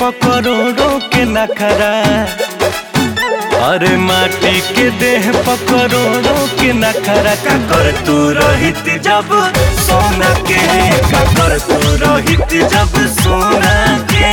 करोड़ों के नखरा। अरे माटी के देह पर करोड़ों के नखरा। का कर तू रहित जब सोना के, का कर तू रहित जब सोना के।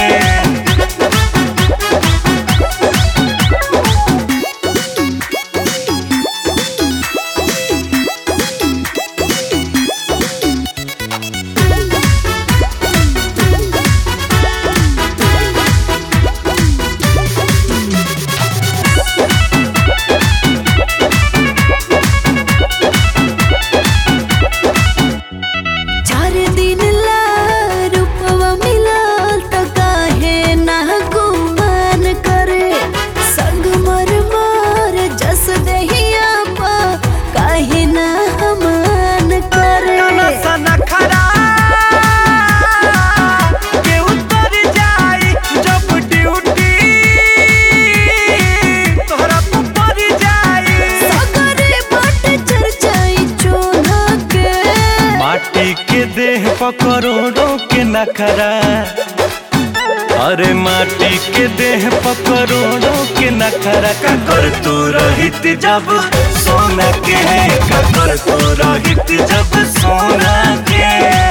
के देह पर करोड़ों के नखरा। अरे माटी के देह पर करोड़ों के नखरा। का कर तू रहित जब सोना के, का कर तू रहित जब सोना के।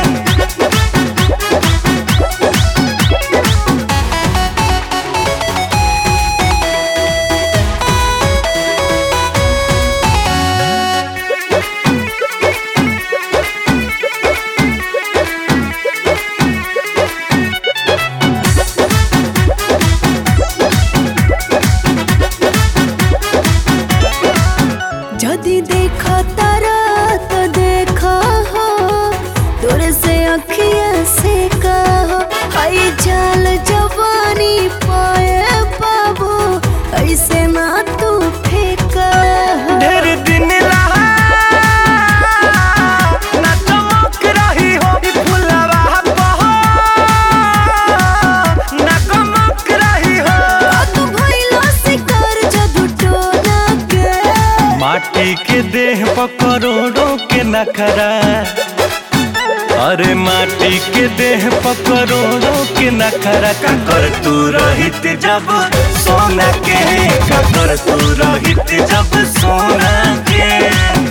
यदि देखा तारा तो देखा हो, दूर से अखियाँ से कहो। हई जाल जवानी पाए बाबू, ऐसे ना तू फेंका हो। ढेर दिन रहा ना चमक रही हो, फुलवा बहो ना कमक रही हो। तू भइलो शिकार जादू टोना के। माटी के देह पर करोड़ों के नखरा। अरे माटी के देह पर करोड़ों के नखरा। का कर तू रहित जब सोना के, का कर तू रहित जब सोना के।